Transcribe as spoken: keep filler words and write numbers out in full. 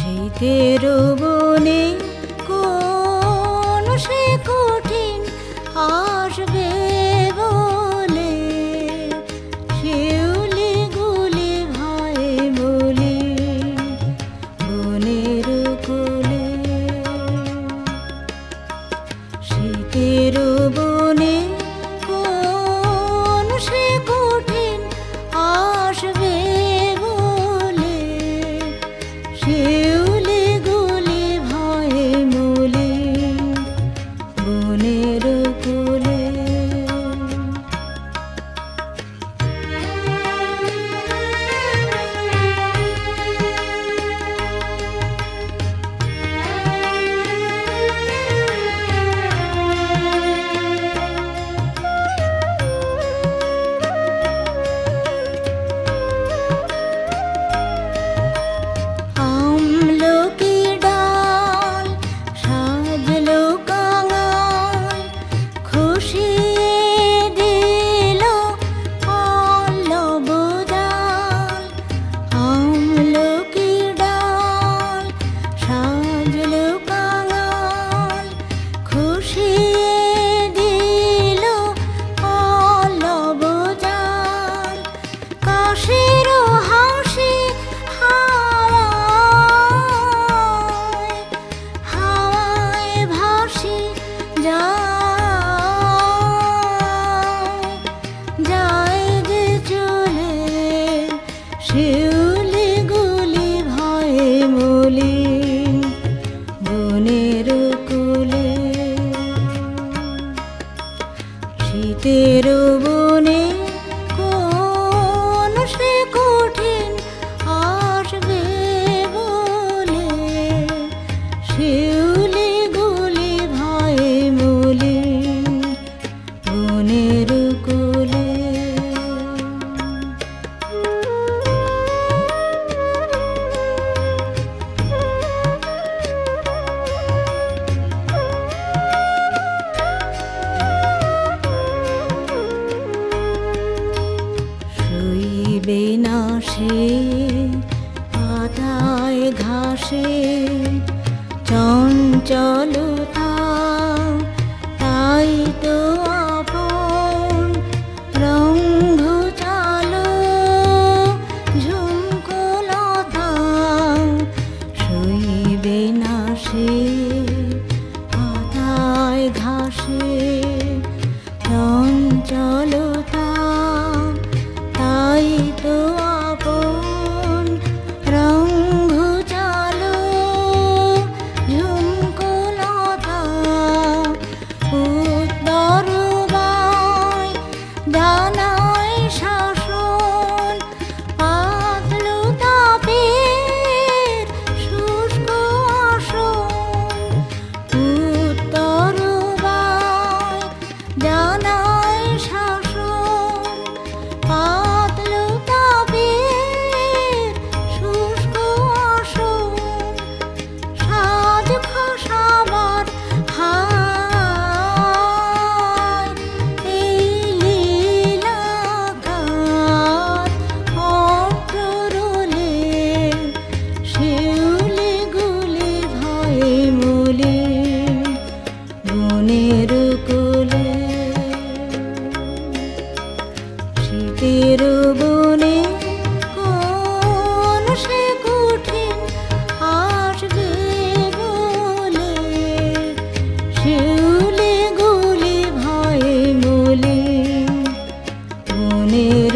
শীতের বনে কোন সে কঠিন আসবে বলে, শিউলি গুলি ভাই বলি বনের কোলে। শীতের বনে কোন সে কঠিন আসবে বলে, শিউলি গুলি ভাই বলি বনের কোলে। শিউলি গুলি ভয়ে মলি বনের কোলে। শীতের বনে কোন সে কঠিন আসবে বলে, শিউলি গুলি ভয়ে মলি বনের কোলে। শুইবে না সে পাতায় ঘাসে চঞ্চলতা, তাই তো আপন রঙ ঘুচালো ঝুমকোলতা। শুইবে না সে পাতায় ঘাসে চঞ্চলতা, তাই তো আপন রঙ ঘুচালো ঝুমকোলতা। উত্তর বায় জানাই শাসন, পাতলু তাপের শুষ্ক আসন। উত্তর বায় জানাই শাসন, পাতলু তাপের শুষ্ক আসন। সাজ খসাবার হায় এই লীলাকার অট্টরোলে, শিউলি গুলি ভয়ে মলি বনের কোলে। শীতের বনে কোন সে কঠিন আসবে বলে, শিউলি গুলি ভয়ে মলি বনের